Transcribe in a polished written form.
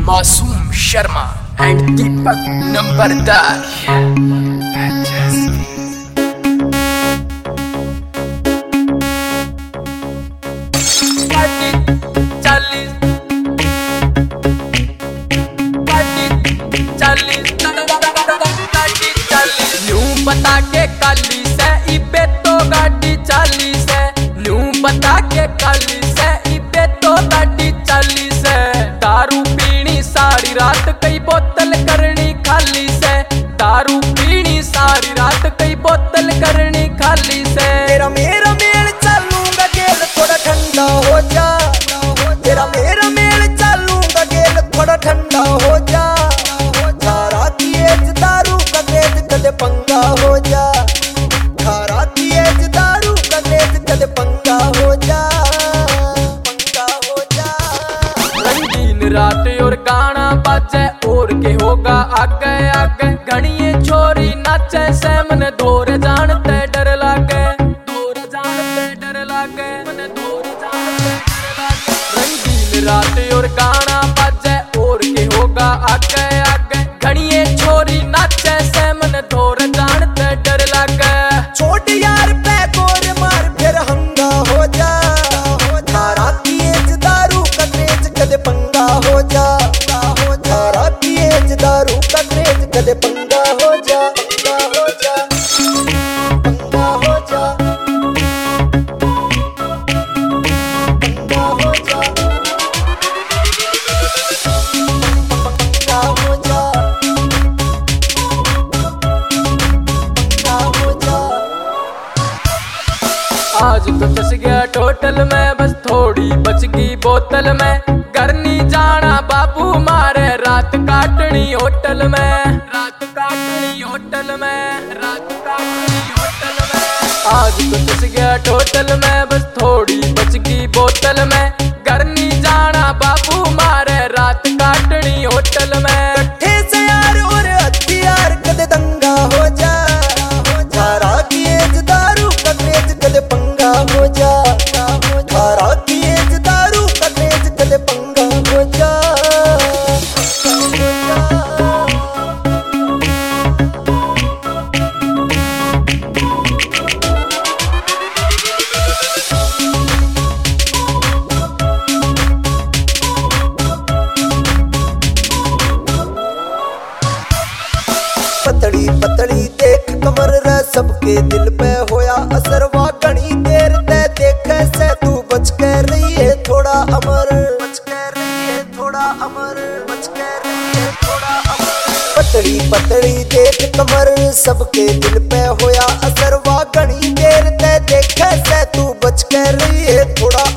Masoom Sharma and दीपक नंबरदार। बता के काली से इबे तो गाड़ी चाली से, न्यू बता के काली से इबे तो गाड़ी चाली से। दारू पीनी सारी रात कई बोतल करनी खाली से, दारू पीनी सारी रात कई बोतल करनी खाली से। तेरा मेरा मेल चालूंगा गेल थोड़ा ठंडा हो जा, तेरा मेरा मेल चालूंगा गेल थोड़ा ठंडा हो जा। धारा की एज दारू का क्रेज कदे पंगा हो जा, धारा की एज दारू का क्रेज कदे पंगा हो जा, पंगा हो जा। दिन रात और गाना बाजे और के होगा आगे आगे। घड़िए छोरी नाचे से मन दूर जानते डर लागे, दूर जानते डर लागे, मन दूर जानते डर लागे। दिन रात और गाना बाजे और के होगा आगे आगे। घड़िए छोरी नाचे से मन दूर जानते डर लागे। छोट यार पे गोर मार फिर हंगा हो जा, धारा की एज दारू का क्रेज कदे पंगा हो जा, धारा की एज दारू का क्रेज कदे पंगा हो जा, पंगा हो जा, पंगा हो जा, पंगा हो जा, पंगा हो जा, पंगा हो जा। आज तो फंस गया टोटल में, बस थोड़ी बच गई बोतल में। घर नहीं जाना बाबू मारे, रात काटनी होटल में, रात काटनी होटल में, रात काटनी होटल में। आज तो फंस गया टोटल में, बस थोड़ी बच गई बोतल में। घर नहीं जाना बाबू मारे, रात काटनी होटल में। कट्ठे से यार और हथियार कदे दंगा हो जा, धारा की एज दारू का क्रेज कदे पंगा हो जा, धारा की एज दारू का क्रेज कदे पंगा हो जा, पंगा हो जा। पतली पतली देख कमर रे सबके दिल पे होया असर। वा घनी देर ते देखे से तू बच के रही है थोड़ा अमर, बच के रही है थोड़ा अमर, बच के रही है थोड़ा अमर। पतली पतली देख कमर सबके दिल पे होया असर। वा घनी देर ते देखे से तू बच के रही है थोड़ा